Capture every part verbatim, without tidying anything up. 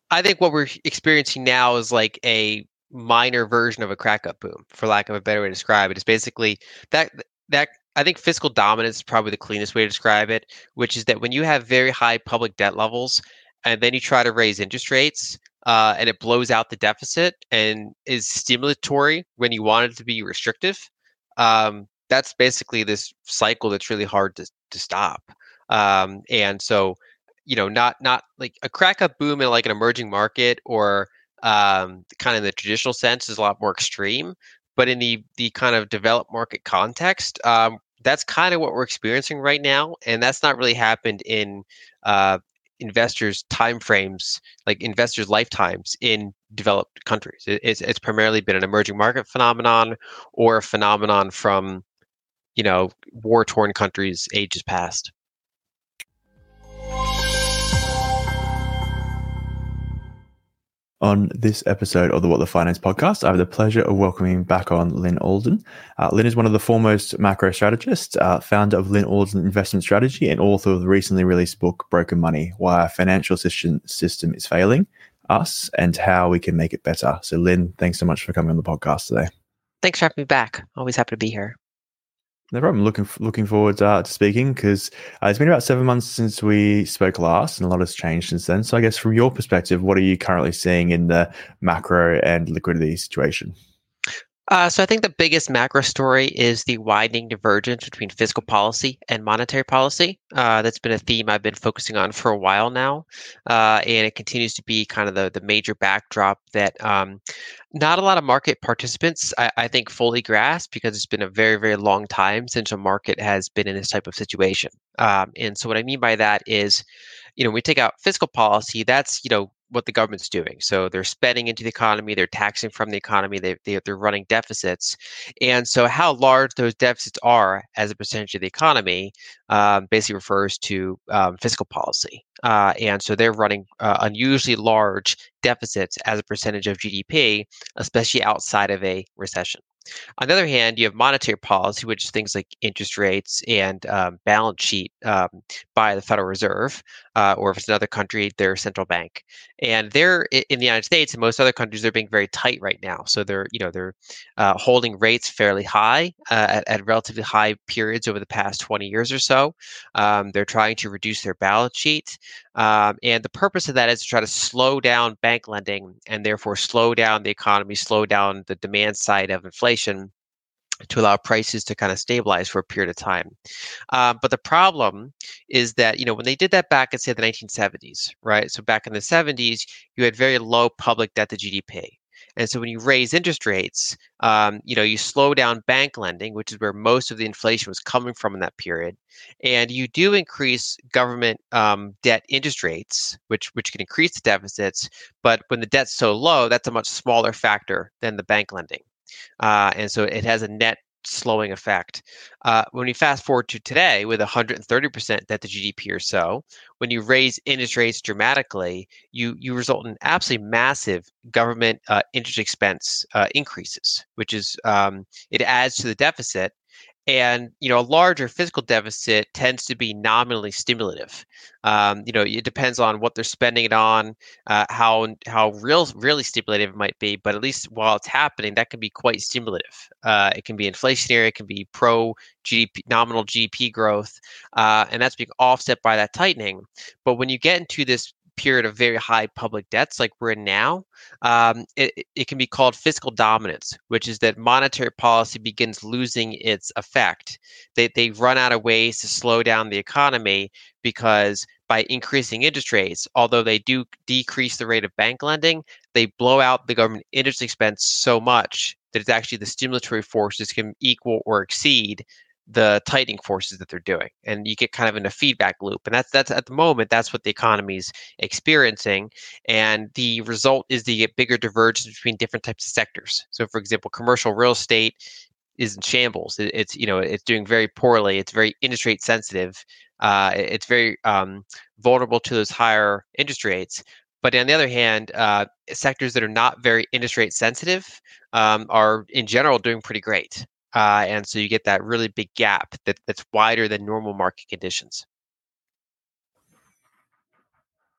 I think what we're experiencing now is like a minor version of a crack up boom, for lack of a better way to describe it. It's basically that that I think fiscal dominance is probably the cleanest way to describe it, which is that when you have very high public debt levels and then you try to raise interest rates, uh, and it blows out the deficit and is stimulatory when you want it to be restrictive, um, that's basically this cycle that's really hard to to stop. Um, and so you know, not not like a crack up boom in like an emerging market or um, kind of the traditional sense is a lot more extreme. But in the the kind of developed market context, um, that's kind of what we're experiencing right now, and that's not really happened in uh, investors' time frames, like investors' lifetimes in developed countries. It, it's it's primarily been an emerging market phenomenon or a phenomenon from you know war torn countries ages past. On this episode of the What the Finance podcast, I have the pleasure of welcoming back on Lyn Alden. Uh, Lyn is one of the foremost macro strategists, uh, founder of Lyn Alden Investment Strategy, and author of the recently released book, Broken Money, Why Our Financial System, system is Failing Us and How We Can Make It Better. So, Lyn, thanks so much for coming on the podcast today. Thanks for having me back. Always happy to be here. No problem. Looking looking forward uh, to speaking because uh, it's been about seven months since we spoke last, and a lot has changed since then. So, I guess from your perspective, what are you currently seeing in the macro and liquidity situation? Uh, so I think the biggest macro story is the widening divergence between fiscal policy and monetary policy. Uh, that's been a theme I've been focusing on for a while now, uh, and it continues to be kind of the the major backdrop that um, not a lot of market participants, I, I think, fully grasp because it's been a very, very long time since a market has been in this type of situation. Um, and so what I mean by that is, you know, when we take out fiscal policy, that's, you know, what the government's doing. So they're spending into the economy, they're taxing from the economy, they, they, they're running deficits. And so how large those deficits are as a percentage of the economy um, basically refers to um, fiscal policy. Uh, and so they're running uh, unusually large deficits as a percentage of G D P, especially outside of a recession. On the other hand, you have monetary policy, which is things like interest rates and um, balance sheet um, by the Federal Reserve, uh, or if it's another country, their central bank. And they're in the United States and most other countries, they're being very tight right now. So they're, you know, they're uh, holding rates fairly high uh, at, at relatively high periods over the past twenty years or so. Um, they're trying to reduce their balance sheet. Um, and the purpose of that is to try to slow down bank lending and therefore slow down the economy, slow down the demand side of inflation to allow prices to kind of stabilize for a period of time. Uh, but the problem is that, you know, when they did that back in, say, the nineteen seventies, right? So back in the seventies, you had very low public debt to G D P. And so when you raise interest rates, um, you know, you slow down bank lending, which is where most of the inflation was coming from in that period. And you do increase government um, debt interest rates, which which can increase the deficits. But when the debt's so low, that's a much smaller factor than the bank lending. Uh, and so it has a net slowing effect. Uh, when you fast forward to today with one hundred thirty percent debt to G D P or so, when you raise interest rates dramatically, you you result in absolutely massive government uh, interest expense uh, increases, which is um, it adds to the deficit. And you know, a larger fiscal deficit tends to be nominally stimulative. Um, you know, it depends on what they're spending it on, uh, how how real really stimulative it might be. But at least while it's happening, that can be quite stimulative. Uh, it can be inflationary, it can be pro G D P, nominal G D P growth, uh, and that's being offset by that tightening. But when you get into this period of very high public debts like we're in now, um, it, it can be called fiscal dominance, which is that monetary policy begins losing its effect. They, they run out of ways to slow down the economy because by increasing interest rates, although they do decrease the rate of bank lending, they blow out the government interest expense so much that it's actually the stimulatory forces can equal or exceed the tightening forces that they're doing, and you get kind of in a feedback loop. And that's that's at the moment that's what the economy's experiencing, and the result is the bigger divergence between different types of sectors. So, for example, commercial real estate is in shambles. It, it's you know it's doing very poorly. It's very interest rate sensitive. Uh, it's very um, vulnerable to those higher interest rates. But on the other hand, uh, sectors that are not very interest rate sensitive um, are in general doing pretty great. Uh, and so you get that really big gap that, that's wider than normal market conditions.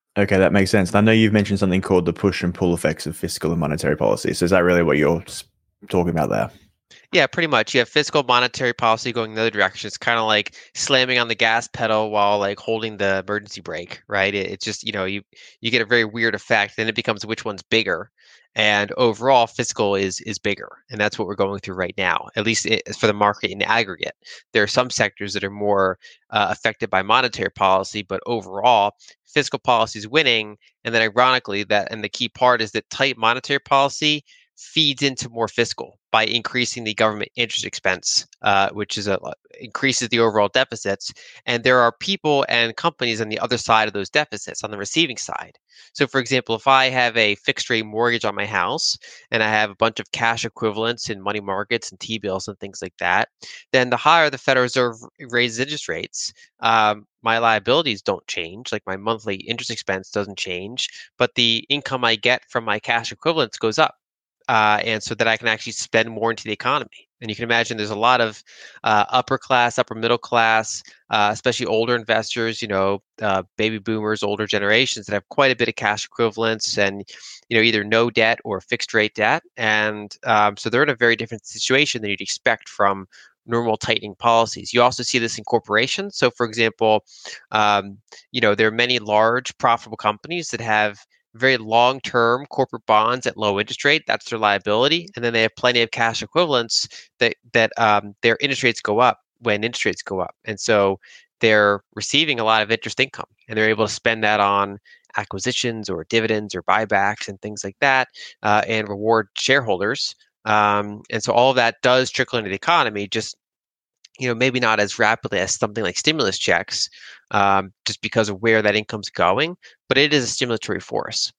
Okay, that makes sense. And I know you've mentioned something called the push and pull effects of fiscal and monetary policy. So is that really what you're talking about there? Yeah, pretty much. You have fiscal monetary policy going the other direction. It's kind of like slamming on the gas pedal while like holding the emergency brake, right? It, it's just, you know, you you get a very weird effect. Then it becomes which one's bigger. And overall, fiscal is is bigger, and that's what we're going through right now. At least it, for the market in aggregate, there are some sectors that are more uh, affected by monetary policy, but overall, fiscal policy is winning. And then, ironically, that and the key part is that tight monetary policy feeds into more fiscal by increasing the government interest expense, uh, which is a increases the overall deficits. And there are people and companies on the other side of those deficits, on the receiving side. So, for example, if I have a fixed rate mortgage on my house and I have a bunch of cash equivalents in money markets and T bills and things like that, then the higher the Federal Reserve raises interest rates, um, my liabilities don't change, like my monthly interest expense doesn't change, but the income I get from my cash equivalents goes up, uh, and so that I can actually spend more into the economy. And you can imagine there's a lot of uh, upper class, upper middle class, uh, especially older investors, you know, uh, baby boomers, older generations that have quite a bit of cash equivalents and, you know, either no debt or fixed rate debt. And um, so they're in a very different situation than you'd expect from normal tightening policies. You also see this in corporations. So, for example, um, you know, there are many large profitable companies that have very long-term corporate bonds at low interest rate. That's their liability, and then they have plenty of cash equivalents that that um, their interest rates go up when interest rates go up, and so they're receiving a lot of interest income, and they're able to spend that on acquisitions or dividends or buybacks and things like that, uh, and reward shareholders. Um, and so all of that does trickle into the economy, just you know, maybe not as rapidly as something like stimulus checks, um, just because of where that income's going, but it is a stimulatory force.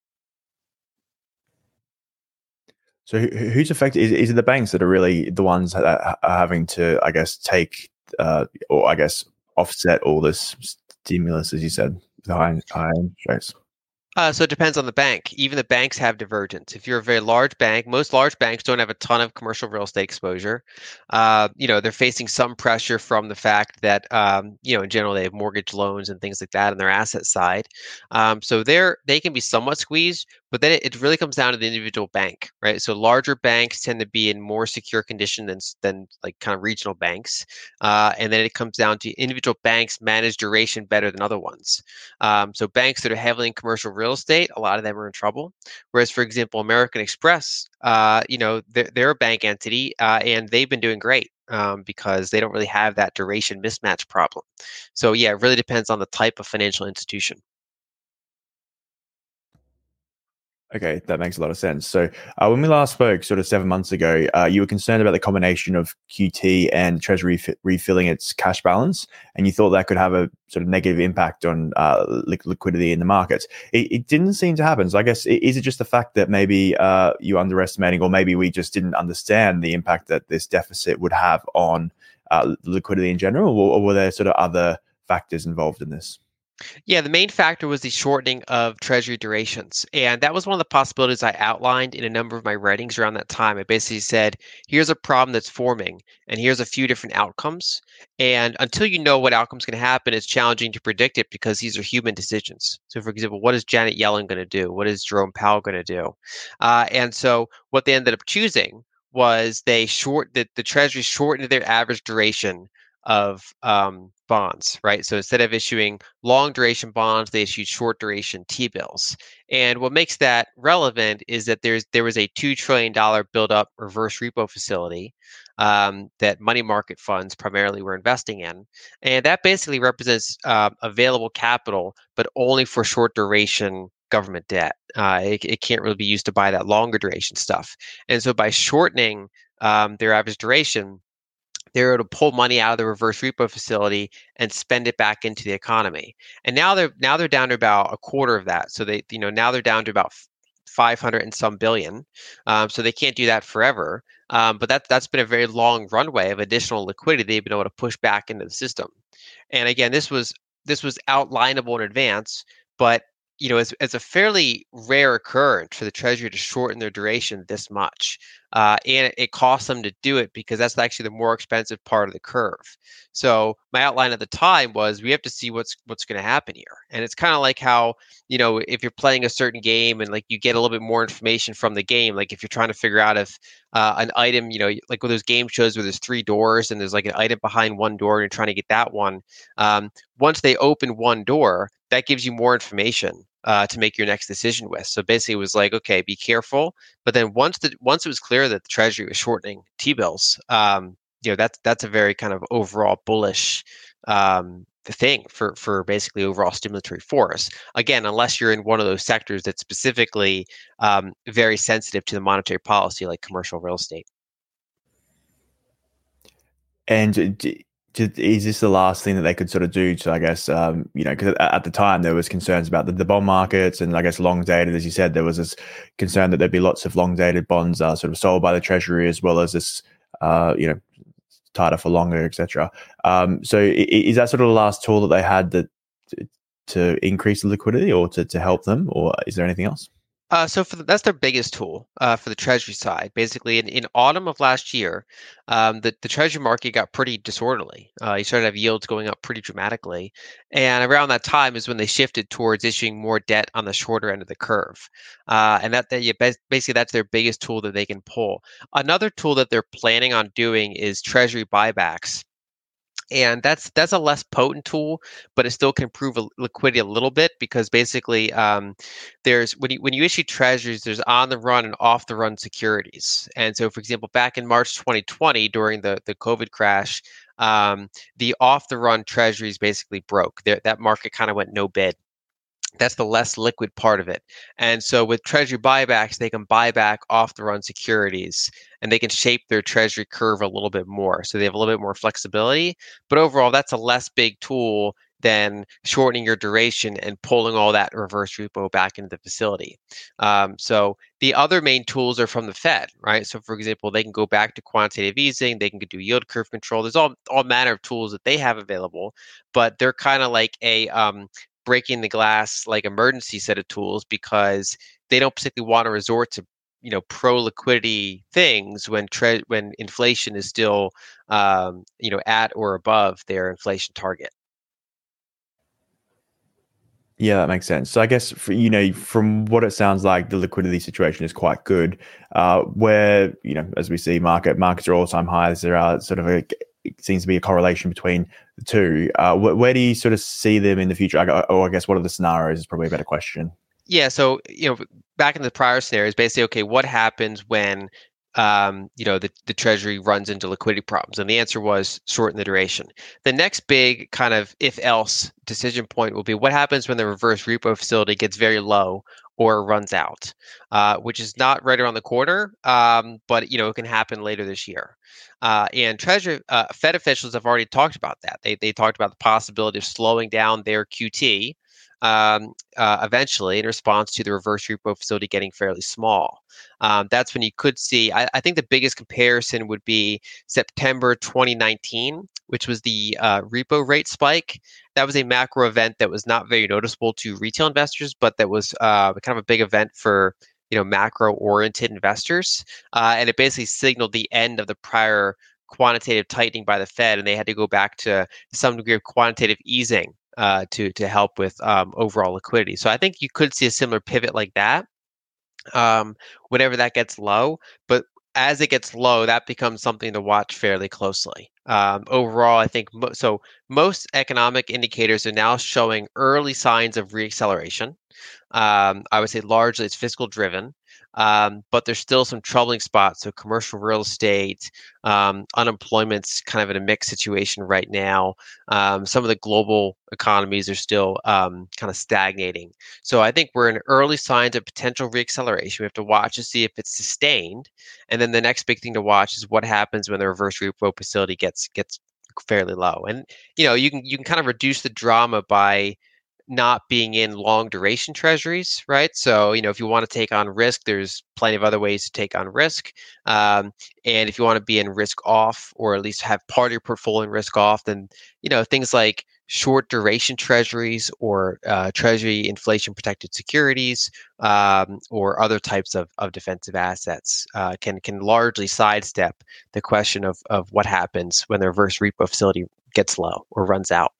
So who, who's affected? Is, is it the banks that are really the ones that are having to, I guess, take uh, or I guess offset all this stimulus, as you said, the high, high interest rates? Uh, so it depends on the bank. Even the banks have divergence. If you're a very large bank, most large banks don't have a ton of commercial real estate exposure. Uh, you know, they're facing some pressure from the fact that, um, you know, in general, they have mortgage loans and things like that on their asset side. Um, so they're they can be somewhat squeezed, but then it, it really comes down to the individual bank, right? So larger banks tend to be in more secure condition than than like kind of regional banks, uh, and then it comes down to individual banks manage duration better than other ones. Um, so banks that are heavily in commercial real estate, a lot of them are in trouble. Whereas, for example, American Express, uh, you know, they're, they're a bank entity, uh, and they've been doing great, um, because they don't really have that duration mismatch problem. So yeah, it really depends on the type of financial institution. Okay, that makes a lot of sense. So, uh, when we last spoke, sort of seven months ago, uh, you were concerned about the combination of Q T and Treasury f- refilling its cash balance, and you thought that could have a sort of negative impact on uh, li- liquidity in the markets. It, it didn't seem to happen. So, I guess i- is it just the fact that maybe uh, you underestimating, or maybe we just didn't understand the impact that this deficit would have on uh, liquidity in general, or, or were there sort of other factors involved in this? Yeah, the main factor was the shortening of treasury durations. And that was one of the possibilities I outlined in a number of my writings around that time. I basically said, here's a problem that's forming, and here's a few different outcomes. And until you know what outcome's going to happen, it's challenging to predict it because these are human decisions. So, for example, what is Janet Yellen going to do? What is Jerome Powell going to do? Uh, and so, what they ended up choosing was they short the, the treasury shortened their average duration of um, bonds, right? So instead of issuing long duration bonds, they issued short duration T bills. And what makes that relevant is that there's there was a two trillion dollar build up reverse repo facility, um, that money market funds primarily were investing in, and that basically represents uh, available capital, but only for short duration government debt. Uh, it, it can't really be used to buy that longer duration stuff. And so by shortening um, their average duration, they're able to pull money out of the reverse repo facility and spend it back into the economy. And now they're now they're down to about a quarter of that. So they, you know, now they're down to about five hundred and some billion. Um, so they can't do that forever. Um, but that that's been a very long runway of additional liquidity they've been able to push back into the system. And again, this was this was outlinable in advance, but you know, it's, it's a fairly rare occurrence for the Treasury to shorten their duration this much. uh, and it, it costs them to do it because that's actually the more expensive part of the curve. So my outline at the time was we have to see what's what's going to happen here, and it's kind of like how, you know, if you're playing a certain game and like you get a little bit more information from the game, like if you're trying to figure out if uh, an item, you know, like with those game shows where there's three doors and there's like an item behind one door and you're trying to get that one. Um, once they open one door, that gives you more information uh, to make your next decision with. So basically, it was like, okay, be careful. But then once the once it was clear that the Treasury was shortening T-bills, um, you know, that's that's a very kind of overall bullish um, thing for for basically overall stimulatory force. Again, unless you're in one of those sectors that's specifically um, very sensitive to the monetary policy, like commercial real estate. And d- d- is this the last thing that they could sort of do to, I guess, um, you know, because at the time there was concerns about the, the bond markets and I guess long dated, as you said, there was this concern that there'd be lots of long dated bonds uh, sort of sold by the Treasury as well as this, uh, you know, tighter for longer, et cetera. Um, so is that sort of the last tool that they had that to increase the liquidity or to, to help them, or is there anything else? Uh, so for the, that's their biggest tool uh, for the Treasury side. Basically, in, in autumn of last year, um, the, the Treasury market got pretty disorderly. Uh, you started to have yields going up pretty dramatically. And around that time is when they shifted towards issuing more debt on the shorter end of the curve. Uh, and that, that yeah, basically, that's their biggest tool that they can pull. Another tool that they're planning on doing is Treasury buybacks. And that's that's a less potent tool, but it still can improve liquidity a little bit because basically um, there's when you when you issue treasuries, there's on the run and off the run securities. And so, for example, back in March twenty twenty during the the COVID crash, um, the off the run treasuries basically broke. There, that market kind of went no bid. That's the less liquid part of it. And so with treasury buybacks, they can buy back off the run securities and they can shape their treasury curve a little bit more. So they have a little bit more flexibility. But overall, that's a less big tool than shortening your duration and pulling all that reverse repo back into the facility. Um, so the other main tools are from the Fed, right? So for example, they can go back to quantitative easing, they can do yield curve control. There's all all manner of tools that they have available, but they're kind of like a um, breaking the glass like emergency set of tools because they don't particularly want to resort to, you know, pro liquidity things when tre- when inflation is still um, you know, at or above their inflation target. Yeah, that makes sense. So I guess for, you know, from what it sounds like, the liquidity situation is quite good. Uh, where, you know, as we see, market markets are all time highs. There are sort of a it seems to be a correlation between the two. Uh, wh- where do you sort of see them in the future? I, or I guess what are the scenarios is probably a better question. Yeah, so you know, back in the prior scenarios, basically, okay, what happens when um, you know, the, the Treasury runs into liquidity problems? And the answer was shorten the duration. The next big kind of if else decision point will be what happens when the reverse repo facility gets very low or runs out, uh, which is not right around the corner, um, but you know, it can happen later this year. Uh, and Treasury uh, Fed officials have already talked about that. They they talked about the possibility of slowing down their Q T um, uh, eventually in response to the reverse repo facility getting fairly small. Um, that's when you could see, I, I think the biggest comparison would be September twenty nineteen, which was the uh, repo rate spike. That was a macro event that was not very noticeable to retail investors, but that was uh, kind of a big event for, you know, macro oriented investors. Uh, and it basically signaled the end of the prior quantitative tightening by the Fed, and they had to go back to some degree of quantitative easing uh, to to help with um, overall liquidity. So I think you could see a similar pivot like that um, whenever that gets low. But as it gets low, that becomes something to watch fairly closely. Um, overall, I think mo- so. Most economic indicators are now showing early signs of reacceleration. Um, I would say largely it's fiscal driven, um, but there's still some troubling spots. So commercial real estate, um, unemployment's kind of in a mixed situation right now. Um, some of the global economies are still um, kind of stagnating. So I think we're in early signs of potential reacceleration. We have to watch to see if it's sustained, and then the next big thing to watch is what happens when the reverse repo facility gets gets fairly low. And you know, you can you can kind of reduce the drama by not being in long duration treasuries, right? So, you know, if you want to take on risk, there's plenty of other ways to take on risk. Um, and if you want to be in risk off, or at least have part of your portfolio in risk off, then, you know, things like short duration treasuries or uh, treasury inflation protected securities, um, or other types of, of defensive assets uh, can can largely sidestep the question of, of what happens when the reverse repo facility gets low or runs out.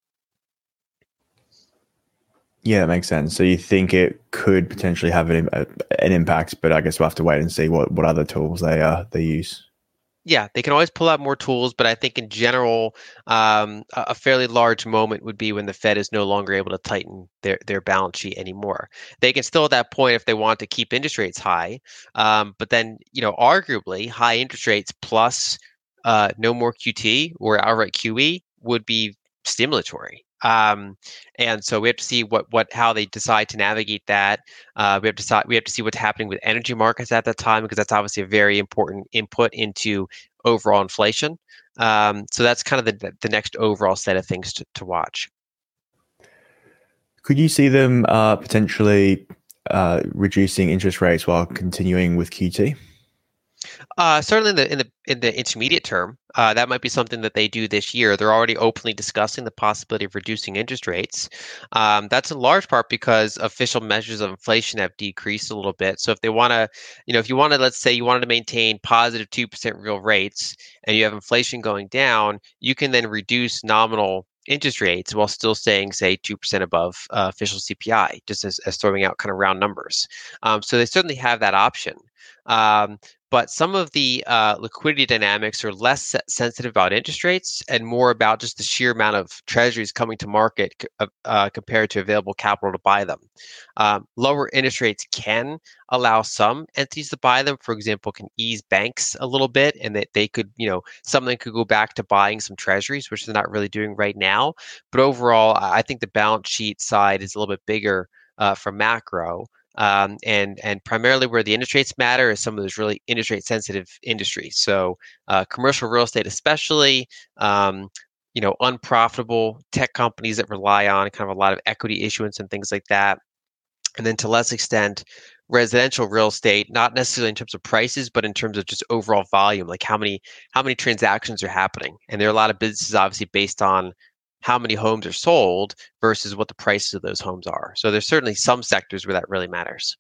Yeah, that makes sense. So you think it could potentially have an an impact, but I guess we'll have to wait and see what, what other tools they uh they use. Yeah, they can always pull out more tools, but I think in general, um, a a fairly large moment would be when the Fed is no longer able to tighten their, their balance sheet anymore. They can still at that point, if they want to keep interest rates high, um, but then, you know, arguably high interest rates plus uh, no more Q T or outright Q E would be stimulatory. Um, and so we have to see what what how they decide to navigate that. Uh, we have to decide, we have to see what's happening with energy markets at that time, because that's obviously a very important input into overall inflation. Um, so that's kind of the the next overall set of things to, to watch. Could you see them uh, potentially uh, reducing interest rates while continuing with Q T? Uh, certainly in the in the in the intermediate term, uh, that might be something that they do this year. They're already openly discussing the possibility of reducing interest rates. Um, that's in large part because official measures of inflation have decreased a little bit. So if they want to, you know, if you want to, let's say you wanted to maintain positive two percent real rates, and you have inflation going down, you can then reduce nominal interest rates while still staying, say, two percent above uh, official C P I, just as, as throwing out kind of round numbers. Um, so they certainly have that option. Um, but some of the uh, liquidity dynamics are less se- sensitive about interest rates and more about just the sheer amount of treasuries coming to market c- uh, uh, compared to available capital to buy them. Um, lower interest rates can allow some entities to buy them. For example, can ease banks a little bit, and that they could, you know, something could go back to buying some treasuries, which they're not really doing right now. But overall, I I think the balance sheet side is a little bit bigger uh, for macro. Um, and and primarily where the interest rates matter is some of those really interest rate sensitive industries. So uh, commercial real estate, especially, um, you know, unprofitable tech companies that rely on kind of a lot of equity issuance and things like that. And then to less extent, residential real estate, not necessarily in terms of prices, but in terms of just overall volume, like how many how many transactions are happening. And there are a lot of businesses obviously based on how many homes are sold versus what the prices of those homes are. So there's certainly some sectors where that really matters.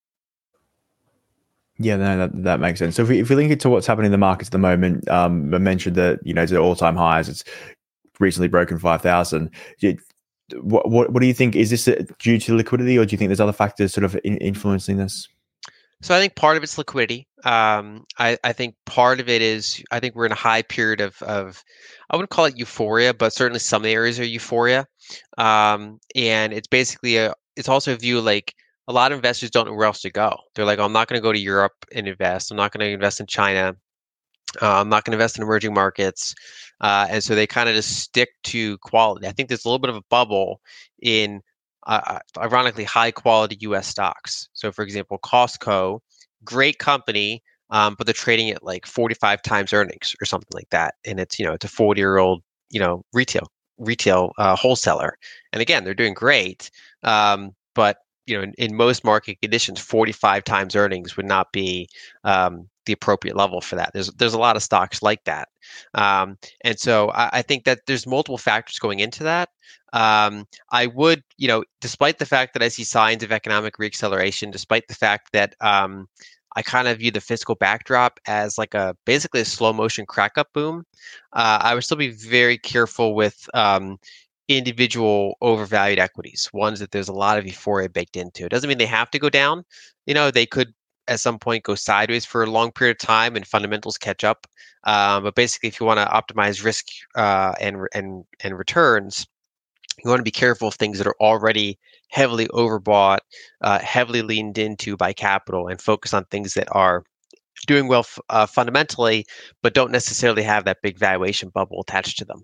Yeah, no, that, that makes sense. So if we, if we link it to what's happening in the markets at the moment, um, I mentioned that, you know, it's at all-time highs. It's recently broken five thousand. What, what what do you think? Is this due to liquidity, or do you think there's other factors sort of in, influencing this? So I think part of it's liquidity. Um, I, I think part of it is I think we're in a high period of of I wouldn't call it euphoria, but certainly some areas are euphoria. Um, and it's basically a it's also a view like a lot of investors don't know where else to go. They're like, oh, I'm not going to go to Europe and invest. I'm not going to invest in China. Uh, I'm not going to invest in emerging markets. Uh, and so they kind of just stick to quality. I think there's a little bit of a bubble in, uh, uh, ironically, high quality U S stocks. So, for example, Costco, great company, um, but they're trading at like forty-five times earnings or something like that. And it's, you know, it's a forty year old, you know, retail retail uh, wholesaler. And again, they're doing great. Um, but you know, in, in most market conditions, forty-five times earnings would not be um, the appropriate level for that. There's there's a lot of stocks like that, um, and so I, I think that there's multiple factors going into that. Um, I would, you know, despite the fact that I see signs of economic reacceleration, despite the fact that um, I kind of view the fiscal backdrop as like a basically a slow motion crack up boom, uh, I would still be very careful with um, individual overvalued equities, ones that there's a lot of euphoria baked into. It doesn't mean they have to go down. You know, they could at some point go sideways for a long period of time and fundamentals catch up. Um, but basically, if you want to optimize risk uh, and and and returns, you want to be careful of things that are already heavily overbought, uh, heavily leaned into by capital, and focus on things that are doing well f- uh, fundamentally, but don't necessarily have that big valuation bubble attached to them.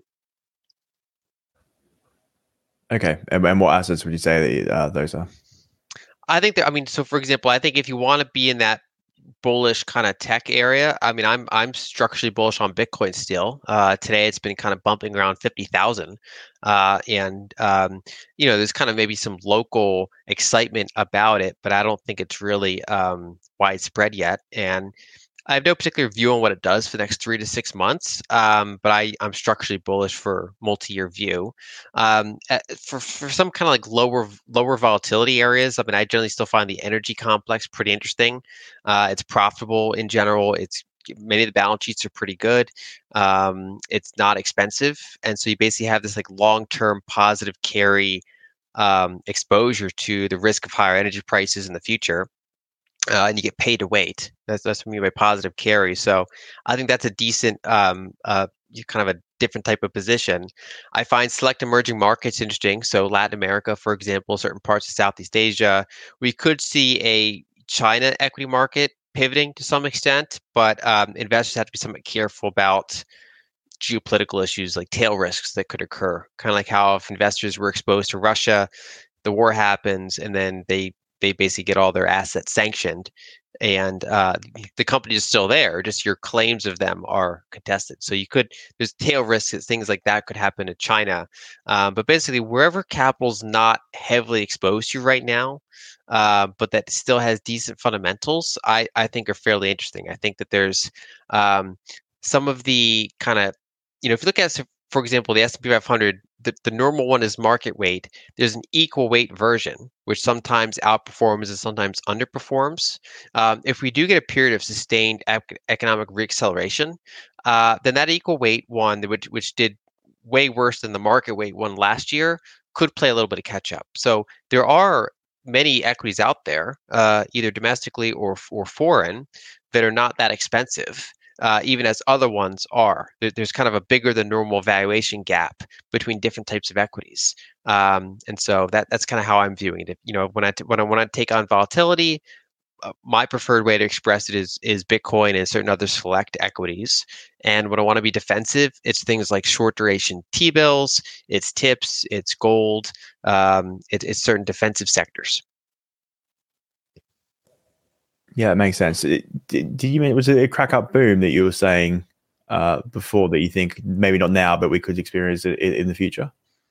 Okay, and, and what assets would you say that uh, those are? I think that, I mean, so for example, I think if you want to be in that bullish kind of tech area. I mean, I'm I'm structurally bullish on Bitcoin still. Uh, today it's been kind of bumping around fifty thousand, uh, and um, you know, there's kind of maybe some local excitement about it, but I don't think it's really um, widespread yet. And I have no particular view on what it does for the next three to six months, um, but I, I'm structurally bullish for multi-year view. Um, uh, for for some kind of like lower lower volatility areas, I mean, I generally still find the energy complex pretty interesting. Uh, it's profitable in general. It's many of the balance sheets are pretty good. Um, it's not expensive, and so you basically have this like long-term positive carry um, exposure to the risk of higher energy prices in the future, uh, and you get paid to wait. That's that's what I mean by positive carry. So I think that's a decent um, uh, you- kind of a different type of position. I find select emerging markets interesting. So Latin America, for example, certain parts of Southeast Asia, we could see a China equity market pivoting to some extent, but um, investors have to be somewhat careful about geopolitical issues like tail risks that could occur. Kind of like how if investors were exposed to Russia, the war happens, and then they they basically get all their assets sanctioned, and uh, the company is still there. Just your claims of them are contested. So you could there's tail risks, things like that could happen in China. Um, but basically, wherever capital's not heavily exposed to right now, uh, but that still has decent fundamentals, I I think are fairly interesting. I think that there's um, some of the kind of you know if you look at for example the S and P five hundred, the, the normal one is market weight. There's an equal weight version, which sometimes outperforms and sometimes underperforms. Um, if we do get a period of sustained ec- economic reacceleration, uh, then that equal weight one, which, which did way worse than the market weight one last year, could play a little bit of catch up. So there are many equities out there, uh, either domestically or or foreign, that are not that expensive. Uh, even as other ones are. There, there's kind of a bigger than normal valuation gap between different types of equities, um, and so that that's kind of how I'm viewing it. You know, when I t- when I want to take on volatility, uh, my preferred way to express it is is Bitcoin and certain other select equities. And when I want to be defensive, it's things like short duration T bills, it's tips, it's gold, um, it, it's certain defensive sectors. Yeah, it makes sense. It, did, did you mean was it a crack up boom that you were saying uh, before that you think maybe not now, but we could experience it in, in the future?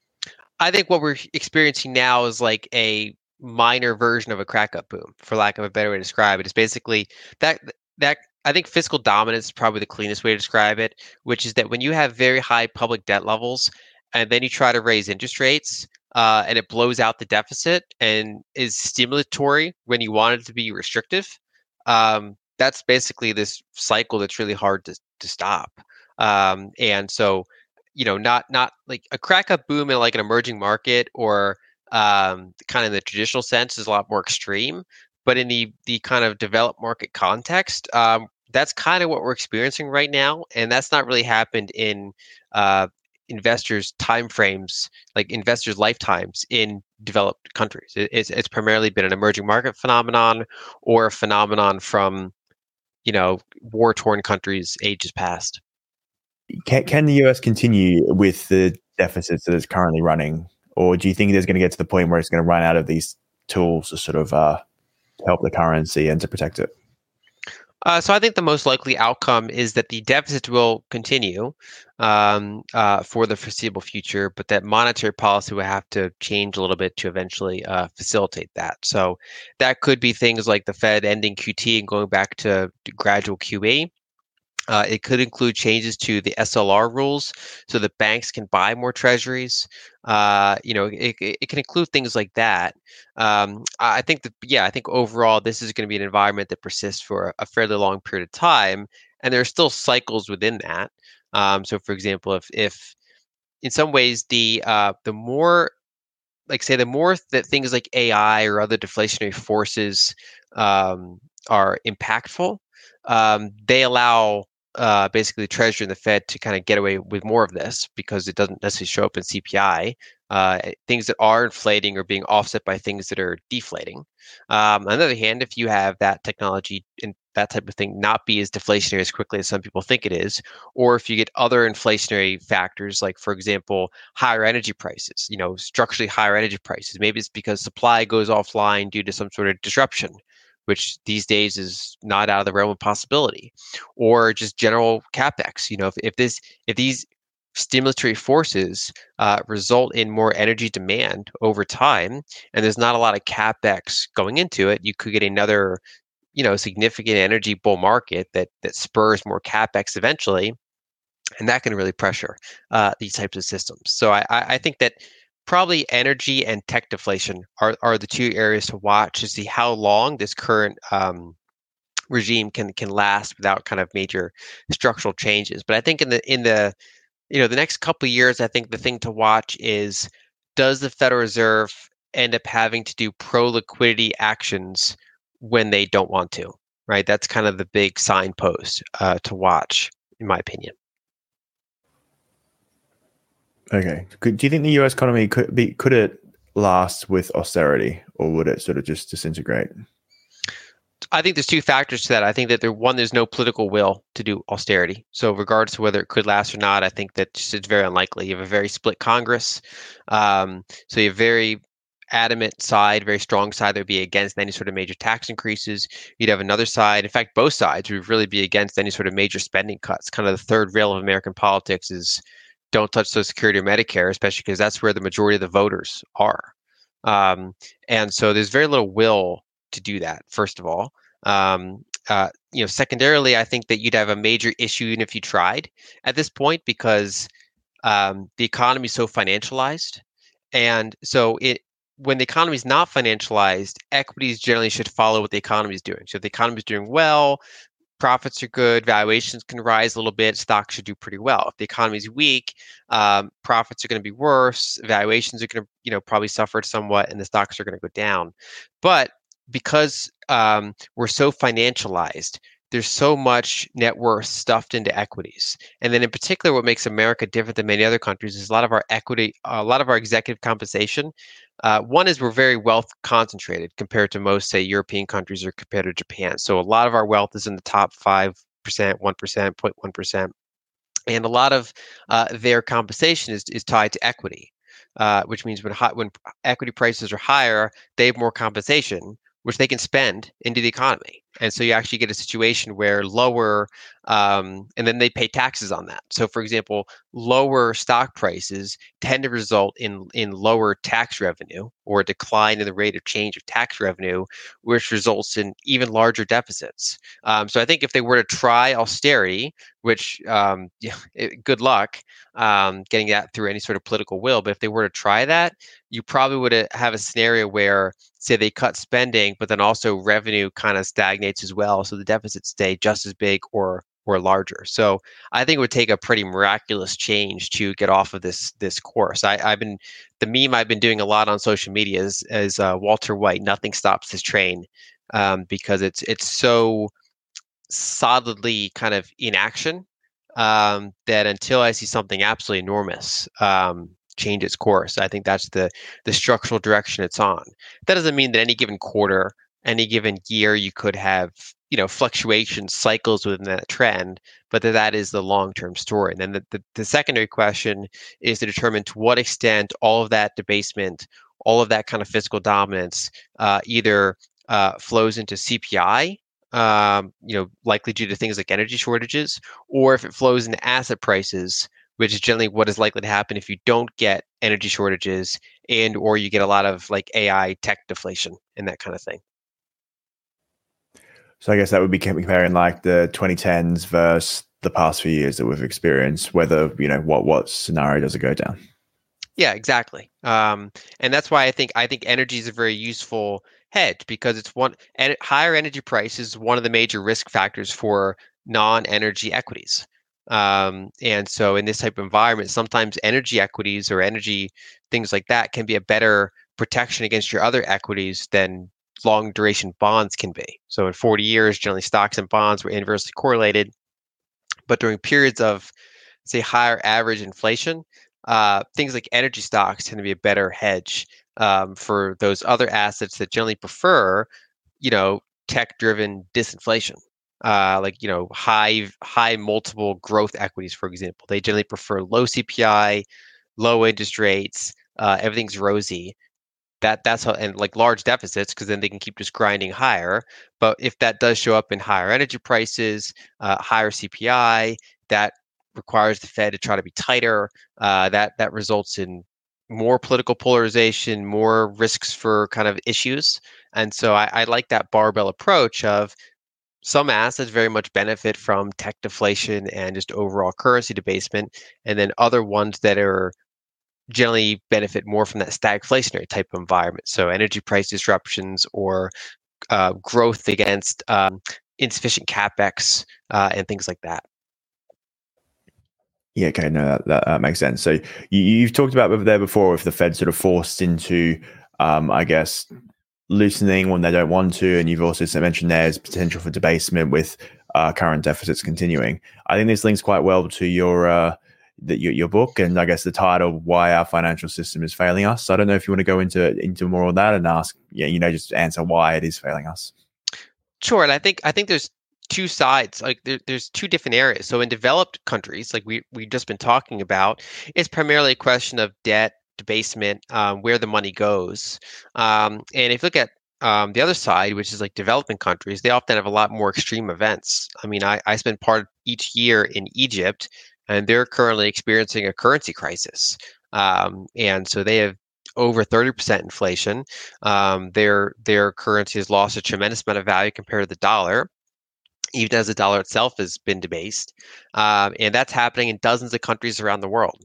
I think what we're experiencing now is like a minor version of a crack up boom, for lack of a better way to describe it. It's basically that that I think fiscal dominance is probably the cleanest way to describe it, which is that when you have very high public debt levels and then you try to raise interest rates, uh, and it blows out the deficit and is stimulatory when you want it to be restrictive, um, that's basically this cycle that's really hard to, to stop. Um, and so you know, not not like a crack up boom in like an emerging market or um, kind of in the traditional sense is a lot more extreme. But in the the kind of developed market context, um, that's kind of what we're experiencing right now, and that's not really happened in uh, investors' time frames, like investors' lifetimes in developed countries. It, it's it's primarily been an emerging market phenomenon or a phenomenon from you know war torn countries ages past. Can, can the U S continue with the deficits that it's currently running, or do you think there's going to get to the point where it's going to run out of these tools to sort of uh, help the currency and to protect it? Uh, so I think the most likely outcome is that the deficit will continue um, uh, for the foreseeable future, but that monetary policy will have to change a little bit to eventually uh, facilitate that. So that could be things like the Fed ending Q T and going back to gradual Q E. Uh, it could include changes to the S L R rules so that banks can buy more treasuries. Uh, you know, it, it can include things like that. Um, I think that, yeah, I think overall this is going to be an environment that persists for a fairly long period of time, and there are still cycles within that. Um, so, for example, if if in some ways the uh, the more like say the more that things like A I or other deflationary forces um, are impactful, um, they allow uh, basically the Treasury and the Fed to kind of get away with more of this because it doesn't necessarily show up in C P I. Uh, things that are inflating are being offset by things that are deflating. Um, on the other hand, if you have that technology and that type of thing not be as deflationary as quickly as some people think it is, or if you get other inflationary factors, like for example, higher energy prices, you know, structurally higher energy prices, maybe it's because supply goes offline due to some sort of disruption, which these days is not out of the realm of possibility, or just general capex. You know, if, if this if these stimulatory forces uh, result in more energy demand over time, and there's not a lot of capex going into it, you could get another, you know, significant energy bull market that that spurs more capex eventually, and that can really pressure uh, these types of systems. So I, I think that probably energy and tech deflation are, are the two areas to watch to see how long this current um, regime can can last without kind of major structural changes. But I think in the in the you know the next couple of years, I think the thing to watch is, does the Federal Reserve end up having to do pro liquidity actions when they don't want to? Right, that's kind of the big signpost uh, to watch, in my opinion. Okay. Could, do you think the U S economy could be could it last with austerity, or would it sort of just disintegrate? I think there's two factors to that. I think that there one, there's no political will to do austerity. So regardless of whether it could last or not, I think that just it's very unlikely. You have a very split Congress. Um, so you have very adamant side, very strong side that would be against any sort of major tax increases. You'd have another side, in fact, both sides would really be against any sort of major spending cuts. Kind of the third rail of American politics is don't touch Social Security or Medicare, especially because that's where the majority of the voters are. Um, and so there's very little will to do that, first of all. Um, uh, you know, secondarily, I think that you'd have a major issue even if you tried at this point, because um, the economy is so financialized. And so it when the economy is not financialized, equities generally should follow what the economy is doing. So if the economy is doing well, profits are good, valuations can rise a little bit, stocks should do pretty well. If the economy is weak, um, profits are going to be worse, valuations are going to, you know, probably suffer somewhat, and the stocks are going to go down. But because um, we're so financialized, there's so much net worth stuffed into equities. And then in particular, what makes America different than many other countries is a lot of our equity, a lot of our executive compensation. Uh, one is we're very wealth concentrated compared to most, say, European countries or compared to Japan. So a lot of our wealth is in the top five percent, one percent, zero point one percent. And a lot of uh, their compensation is, is tied to equity, uh, which means when, high, when equity prices are higher, they have more compensation, which they can spend into the economy. And so you actually get a situation where lower, um, and then they pay taxes on that. So for example, lower stock prices tend to result in, in lower tax revenue, or a decline in the rate of change of tax revenue, which results in even larger deficits. Um, so I think if they were to try austerity, which um, yeah, it, good luck um, getting that through any sort of political will, but if they were to try that, you probably would have a scenario where, say, they cut spending, but then also revenue kind of stagnates as well, so the deficits stay just as big or or larger. So I think it would take a pretty miraculous change to get off of this this course. I, I've been the meme I've been doing a lot on social media is, is uh, Walter White, nothing stops this train, um, because it's it's so solidly kind of in action um, that until I see something absolutely enormous um, change its course, I think that's the the structural direction it's on. That doesn't mean that any given quarter, any given year, you could have, you know, fluctuation cycles within that trend, but that that is the long-term story. And then the, the, the secondary question is to determine to what extent all of that debasement, all of that kind of fiscal dominance, uh, either uh, flows into C P I, um, you know, likely due to things like energy shortages, or if it flows into asset prices, which is generally what is likely to happen if you don't get energy shortages and or you get a lot of like A I tech deflation and that kind of thing. So I guess that would be comparing like the twenty tens versus the past few years that we've experienced, whether, you know, what what scenario does it go down? Yeah, exactly. Um, and that's why I think I think energy is a very useful hedge, because it's one and higher energy prices is one of the major risk factors for non-energy equities. Um, and so in this type of environment, sometimes energy equities or energy things like that can be a better protection against your other equities than long duration bonds can be. So in forty years, generally stocks and bonds were inversely correlated, but during periods of, say, higher average inflation, uh, things like energy stocks tend to be a better hedge um, for those other assets that generally prefer, you know, tech-driven disinflation. Uh, like, you know, high high multiple growth equities, for example. They generally prefer low C P I, low interest rates, uh, everything's rosy. that that's how, and like large deficits, because then they can keep just grinding higher. But if that does show up in higher energy prices, uh, higher C P I, that requires the Fed to try to be tighter. Uh, that that results in more political polarization, more risks for kind of issues. And so I, I like that barbell approach of some assets very much benefit from tech deflation and just overall currency debasement, and then other ones that are generally benefit more from that stagflationary type of environment. So energy price disruptions or uh, growth against um, insufficient capex uh, and things like that. Yeah, okay, no, that, that, that makes sense. So you, you've talked about there before if the Fed sort of forced into, um, I guess, loosening when they don't want to, and you've also mentioned there's potential for debasement with uh, current deficits continuing. I think this links quite well to your, uh, the, your your book, and I guess the title, "Why Our Financial System is Failing Us." So I don't know if you want to go into into more of that and ask, yeah, you know, just answer why it is failing us. Sure, and I think I think there's two sides. Like there, there's two different areas. So in developed countries, like we we've just been talking about, it's primarily a question of debt, debasement, um, where the money goes. Um, and if you look at um, the other side, which is like developing countries, they often have a lot more extreme events. I mean, I, I spend part of each year in Egypt, and they're currently experiencing a currency crisis. Um, and so they have over thirty percent inflation. Um, their their currency has lost a tremendous amount of value compared to the dollar, even as the dollar itself has been debased. Um, and that's happening in dozens of countries around the world.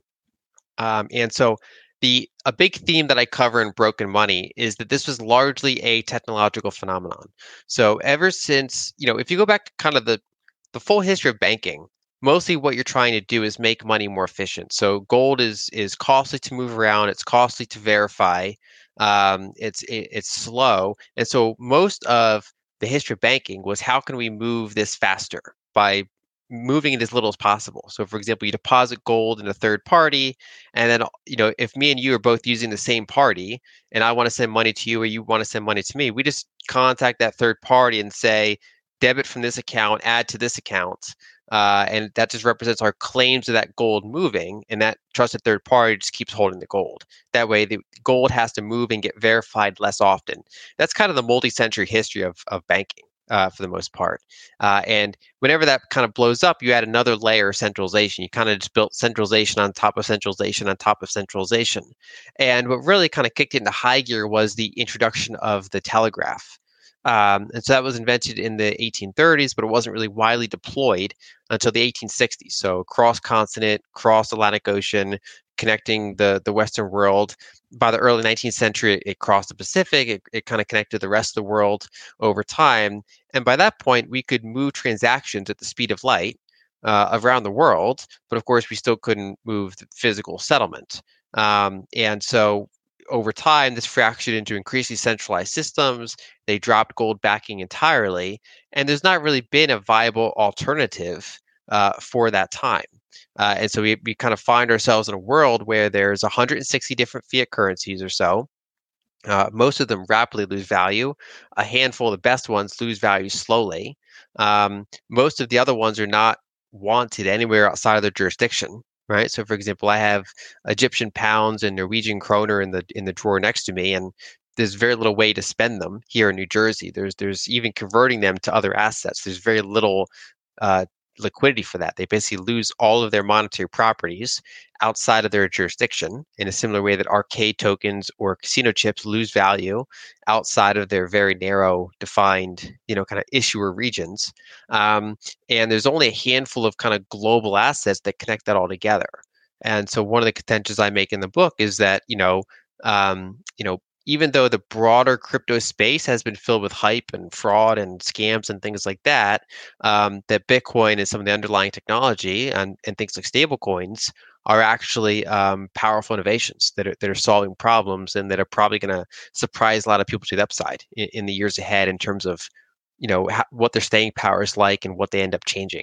Um, and so the a big theme that I cover in Broken Money is that this was largely a technological phenomenon. So ever since, you know, if you go back to kind of the the full history of banking, mostly what you're trying to do is make money more efficient. So gold is is costly to move around, it's costly to verify, um, it's it, it's slow, and so most of the history of banking was how can we move this faster by moving it as little as possible. So, for example, you deposit gold in a third party, and then you know if me and you are both using the same party, and I want to send money to you or you want to send money to me, we just contact that third party and say debit from this account, add to this account. Uh, and that just represents our claims to that gold moving, and that trusted third party just keeps holding the gold. That way, the gold has to move and get verified less often. That's kind of the multi-century history of, of banking uh, for the most part. Uh, and whenever that kind of blows up, you add another layer of centralization. You kind of just built centralization on top of centralization on top of centralization. And what really kind of kicked into high gear was the introduction of the telegraph. Um, and so that was invented in the eighteen thirties, but it wasn't really widely deployed until the eighteen sixties. So cross continent, cross Atlantic Ocean, connecting the, the Western world. By the early nineteenth century, it, it crossed the Pacific. It, it kind of connected the rest of the world over time. And by that point, we could move transactions at the speed of light uh, around the world. But of course, we still couldn't move the physical settlement. Um, and so over time, this fractured into increasingly centralized systems. They dropped gold backing entirely, and there's not really been a viable alternative uh, for that time. Uh, and so we, we kind of find ourselves in a world where there's one hundred sixty different fiat currencies or so. Uh, most of them rapidly lose value. A handful of the best ones lose value slowly. Um, most of the other ones are not wanted anywhere outside of their jurisdiction. Right. So, for example, I have Egyptian pounds and Norwegian kroner in the in the drawer next to me, and there's very little way to spend them here in New Jersey. There's there's even converting them to other assets. There's very little uh, liquidity for that. They basically lose all of their monetary properties outside of their jurisdiction in a similar way that arcade tokens or casino chips lose value outside of their very narrow defined, you know, kind of issuer regions. Um, and there's only a handful of kind of global assets that connect that all together. And so one of the contentions I make in the book is that, you know, um, you know, even though the broader crypto space has been filled with hype and fraud and scams and things like that, um, that Bitcoin and some of the underlying technology and, and things like stable coins are actually um, powerful innovations that are, that are solving problems and that are probably going to surprise a lot of people to the upside in, in the years ahead in terms of, you know, how, what their staying power is like and what they end up changing.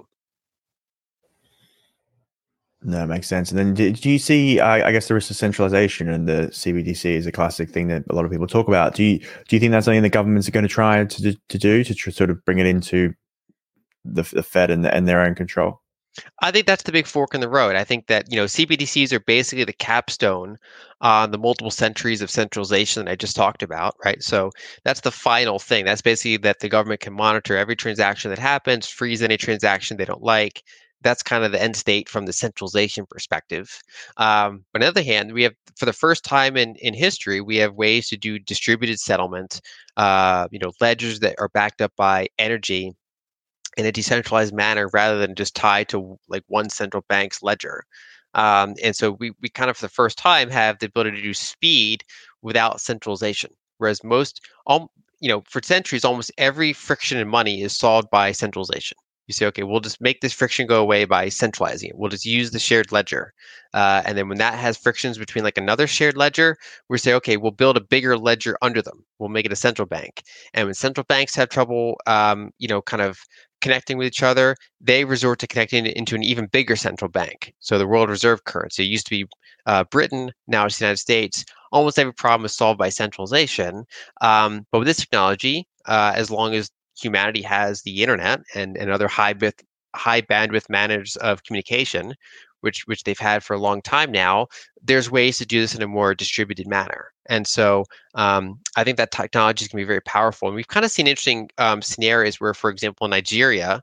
No, it makes sense. And then do, do you see, I, I guess the risk of centralization and the C B D C is a classic thing that a lot of people talk about. Do you do you think that's something the governments are going to try to do, to do to tr- sort of bring it into the, the Fed and, the, and their own control? I think that's the big fork in the road. I think that, you know, C B D Cs are basically the capstone on the multiple centuries of centralization that I just talked about, right? So that's the final thing. That's basically that the government can monitor every transaction that happens, freeze any transaction they don't like. That's kind of the end state from the centralization perspective. Um, but on the other hand, we have, for the first time in, in history, we have ways to do distributed settlement, uh, you know, ledgers that are backed up by energy in a decentralized manner rather than just tied to like one central bank's ledger. Um, and so we, we kind of for the first time have the ability to do speed without centralization. Whereas most, um, you know, for centuries, almost every friction in money is solved by centralization. You say, okay, we'll just make this friction go away by centralizing it. We'll just use the shared ledger. Uh, and then when that has frictions between like another shared ledger, we say, okay, we'll build a bigger ledger under them. We'll make it a central bank. And when central banks have trouble, um, you know, kind of connecting with each other, they resort to connecting it into an even bigger central bank. So the world reserve currency, it used to be uh, Britain, now it's the United States. Almost every problem is solved by centralization. Um, but with this technology, uh, as long as humanity has the internet and, and other high bit, high bandwidth managers of communication, which which they've had for a long time now, there's ways to do this in a more distributed manner. And so um, I think that technology is going to be very powerful. And we've kind of seen interesting um, scenarios where, for example, in Nigeria,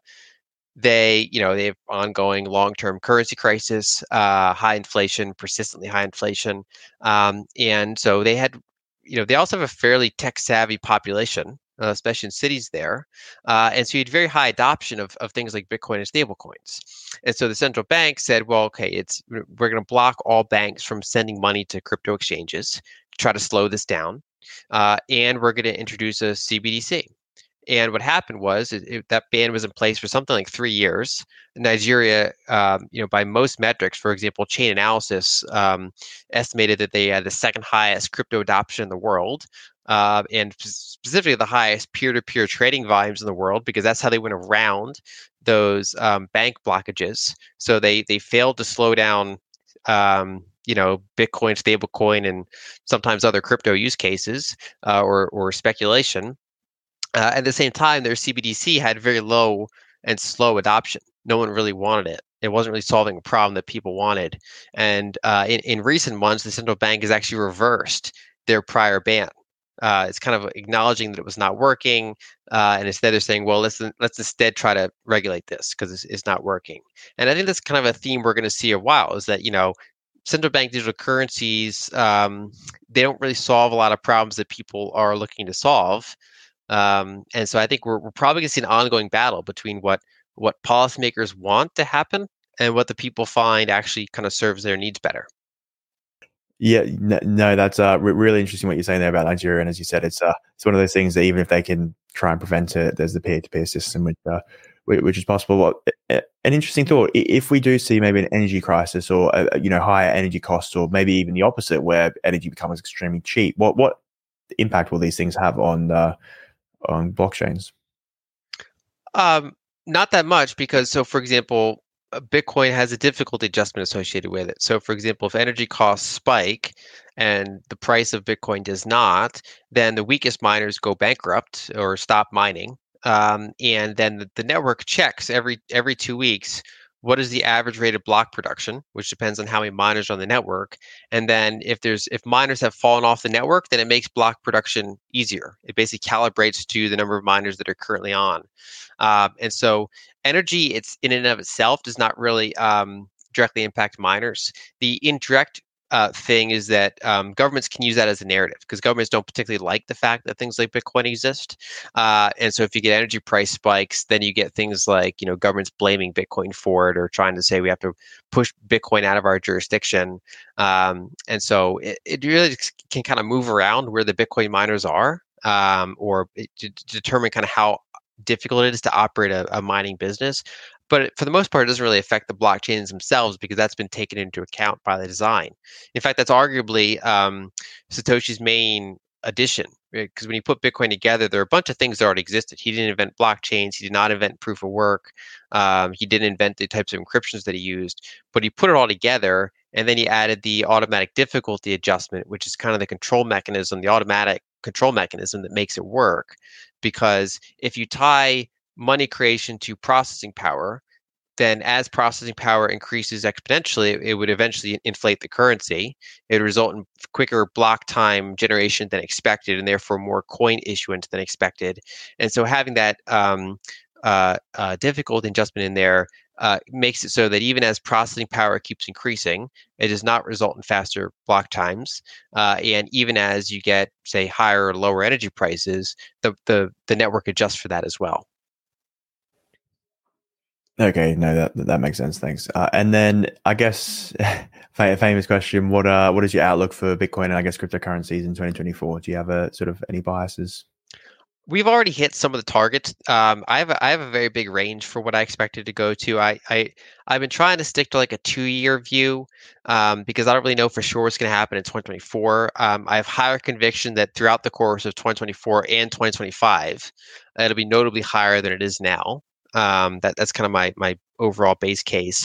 they, you know, they have ongoing long-term currency crisis, uh, high inflation, persistently high inflation, um, and so they had, you know, they also have a fairly tech-savvy population, uh, especially in cities there, uh, and so you had very high adoption of of things like Bitcoin and stablecoins, and so the central bank said, well, okay, it's we're going to block all banks from sending money to crypto exchanges to try to slow this down, uh, and we're going to introduce a C B D C. And what happened was it, it, that ban was in place for something like three years. Nigeria, um, you know, by most metrics, for example, Chain Analysis um, estimated that they had the second highest crypto adoption in the world, uh, and specifically the highest peer-to-peer trading volumes in the world, because that's how they went around those um, bank blockages. So they they failed to slow down. Um, you know, Bitcoin, stablecoin, and sometimes other crypto use cases uh, or or speculation. Uh, at the same time, their C B D C had very low and slow adoption. No one really wanted it. It wasn't really solving a problem that people wanted. And uh, in, in recent months, the central bank has actually reversed their prior ban. Uh, it's kind of acknowledging that it was not working, uh, and instead they're saying, "Well, let's let's instead try to regulate this because it's, it's not working." And I think that's kind of a theme we're going to see a while. Is that, you know, central bank digital currencies, um, they don't really solve a lot of problems that people are looking to solve. Um, and so I think we're, we're probably going to see an ongoing battle between what what policymakers want to happen and what the people find actually kind of serves their needs better. Yeah, no, no that's uh, re- really interesting what you're saying there about Nigeria. And as you said, it's uh, it's one of those things that even if they can try and prevent it, there's the peer-to-peer system, which uh, which is possible. Well, an interesting thought: if we do see maybe an energy crisis, or uh, you know, higher energy costs, or maybe even the opposite, where energy becomes extremely cheap, what what impact will these things have on uh, on blockchains? Um, Not that much because, so for example, uh, Bitcoin has a difficulty adjustment associated with it. So, for example, if energy costs spike and the price of Bitcoin does not, then the weakest miners go bankrupt or stop mining. Um, and then the, the network checks every every two weeks what is the average rate of block production, which depends on how many miners are on the network. And then if there's if miners have fallen off the network, then it makes block production easier. It basically calibrates to the number of miners that are currently on. Um, and so energy, it's in and of itself does not really um, directly impact miners. The indirect uh, thing is that um, governments can use that as a narrative because governments don't particularly like the fact that things like Bitcoin exist. Uh, and so if you get energy price spikes, then you get things like, you know, governments blaming Bitcoin for it or trying to say we have to push Bitcoin out of our jurisdiction. Um, and so it, it really can kind of move around where the Bitcoin miners are, um, or it, to, to determine kind of how difficult it is to operate a, a mining business. But for the most part, it doesn't really affect the blockchains themselves because that's been taken into account by the design. In fact, that's arguably um, Satoshi's main addition. Because when you put Bitcoin together, there are a bunch of things that already existed. He didn't invent blockchains. He did not invent proof of work. Um, he didn't invent the types of encryptions that he used. But he put it all together, and then he added the automatic difficulty adjustment, which is kind of the control mechanism, the automatic control mechanism that makes it work. Because if you tie money creation to processing power, then as processing power increases exponentially, it, it would eventually inflate the currency. It would result in quicker block time generation than expected, and therefore more coin issuance than expected. And so having that um, uh, uh, difficult adjustment in there uh, makes it so that even as processing power keeps increasing, it does not result in faster block times. Uh, and even as you get, say, higher or lower energy prices, the, the, the network adjusts for that as well. Okay, no, that that makes sense. Thanks. Uh, and then I guess famous question: What uh, what is your outlook for Bitcoin and I guess cryptocurrencies in twenty twenty-four? Do you have a sort of any biases? We've already hit some of the targets. Um, I have a, I have a very big range for what I expected to go to. I, I I've been trying to stick to like a two year view um, because I don't really know for sure what's going to happen in twenty twenty-four. Um, I have higher conviction that throughout the course of twenty twenty-four and twenty twenty-five, it'll be notably higher than it is now. Um, that that's kind of my my overall base case.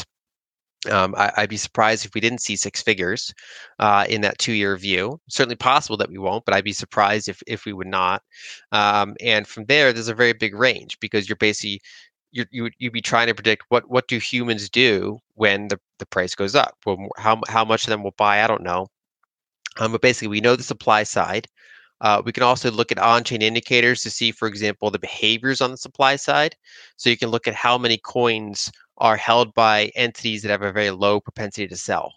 Um, I, I'd be surprised if we didn't see six figures uh, in that two-year view. Certainly possible that we won't, but I'd be surprised if if we would not. Um, and from there, there's a very big range because you're basically you you you'd be trying to predict what what do humans do when the, the price goes up. Well, how how much of them will buy? I don't know. Um, but basically, we know the supply side. Uh, we can also look at on-chain indicators to see, for example, the behaviors on the supply side. So you can look at how many coins are held by entities that have a very low propensity to sell.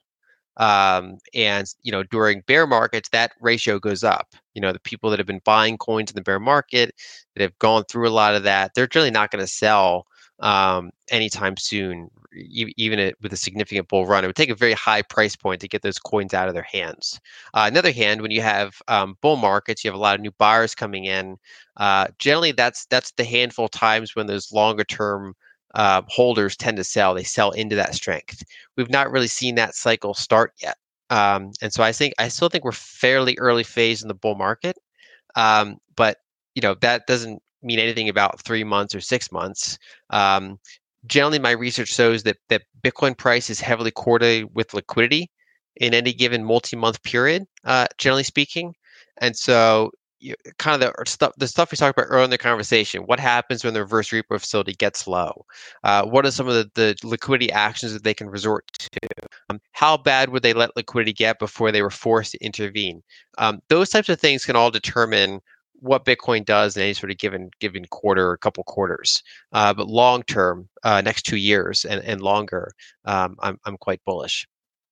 Um, and you know, during bear markets, that ratio goes up. You know, the people that have been buying coins in the bear market that have gone through a lot of that, they're generally not going to sell um, anytime soon, e- even it, with a significant bull run. It would take a very high price point to get those coins out of their hands. Uh, on the other hand, when you have um, bull markets, you have a lot of new buyers coming in. Uh, generally, that's that's the handful of times when those longer term uh, holders tend to sell. They sell into that strength. We've not really seen that cycle start yet. Um, and so I think I still think we're fairly early phase in the bull market. Um, but you know that doesn't mean anything about three months or six months. Um, generally, my research shows that that Bitcoin price is heavily correlated with liquidity in any given multi-month period. Uh, generally speaking, and so you, kind of the stuff the stuff we talked about earlier in the conversation. What happens when the reverse repo facility gets low? Uh, what are some of the, the liquidity actions that they can resort to? Um, how bad would they let liquidity get before they were forced to intervene? Um, those types of things can all determine what Bitcoin does in any sort of given given quarter or couple quarters. Uh, but long term, uh, next two years and, and longer, um, I'm I'm quite bullish.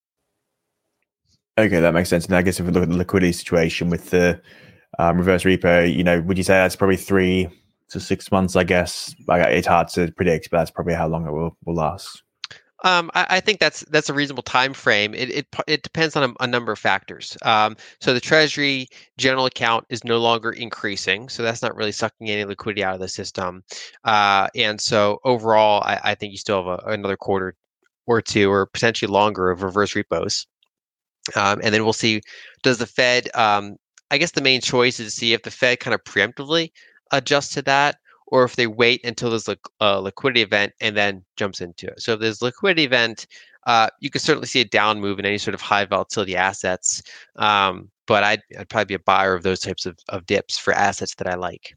Okay, that makes sense. And I guess if we look at the liquidity situation with the um, reverse repo, you know, would you say that's probably three to six months? I guess it's hard to predict, but that's probably how long it will will last. Um, I, I think that's that's a reasonable time frame. It it, it depends on a, a number of factors. Um, so the Treasury general account is no longer increasing, so that's not really sucking any liquidity out of the system. Uh, and so overall, I, I think you still have a, another quarter or two, or potentially longer, of reverse repos. Um, and then we'll see, does the Fed, um, I guess the main choice is to see if the Fed kind of preemptively adjusts to that, or if they wait until there's a, a liquidity event and then jumps into it. So if there's a liquidity event, uh, you can certainly see a down move in any sort of high volatility assets. Um, but I'd, I'd probably be a buyer of those types of, of dips for assets that I like.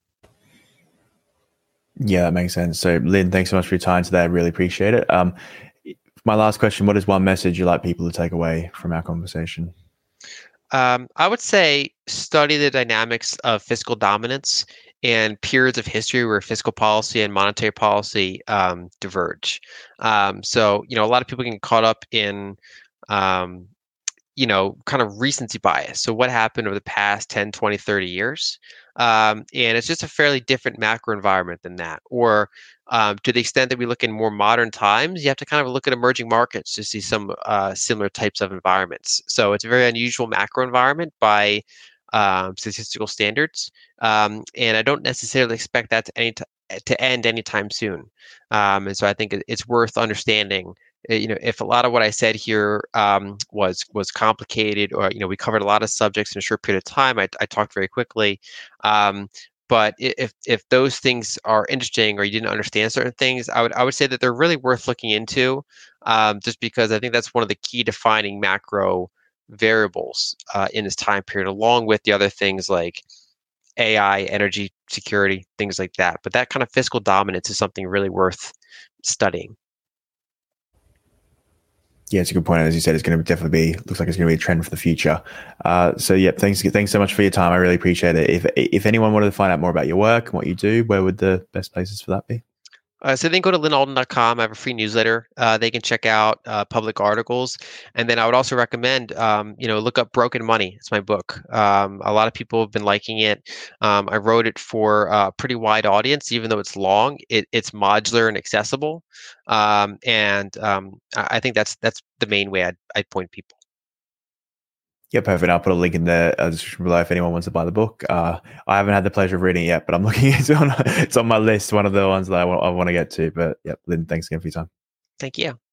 Yeah, that makes sense. So, Lynn, thanks so much for your time today. I really appreciate it. Um, my last question: what is one message you'd like people to take away from our conversation? Um, I would say study the dynamics of fiscal dominance and periods of history where fiscal policy and monetary policy um, diverge. Um, so, you know, a lot of people get caught up in, um, you know, kind of recency bias. So what happened over the past ten, twenty, thirty years? Um, and it's just a fairly different macro environment than that. Or um, to the extent that we look in more modern times, you have to kind of look at emerging markets to see some uh, similar types of environments. So it's a very unusual macro environment by um, statistical standards. Um, and I don't necessarily expect that to any t- to end anytime soon. Um, and so I think it- it's worth understanding uh, you know, if a lot of what I said here um, was was complicated, or you know, we covered a lot of subjects in a short period of time. I, I talked very quickly, um, but i- if if those things are interesting, or you didn't understand certain things, I would I would say that they're really worth looking into, um, just because I think that's one of the key defining macro variables uh, in this time period, along with the other things like A I, energy security, things like that. But that kind of fiscal dominance is something really worth studying. Yeah, it's a good point. As you said, it's going to definitely be, looks like it's going to be a trend for the future. Uh, so yeah, thanks, thanks so much for your time. I really appreciate it. If if anyone wanted to find out more about your work and what you do, where would the best places for that be? Uh, so then go to lynn alden dot com. I have a free newsletter. Uh, they can check out uh, public articles, and then I would also recommend, um, you know, look up Broken Money. It's my book. Um, a lot of people have been liking it. Um, I wrote it for a pretty wide audience, even though it's long. It, it's modular and accessible, um, and um, I I think that's that's the main way I'd I'd point people. Yeah, perfect. I'll put a link in the uh, description below if anyone wants to buy the book. Uh, I haven't had the pleasure of reading it yet, but I'm looking. It's on it's on my list. One of the ones that I want, I want to get to. But yeah, Lynn, thanks again for your time. Thank you.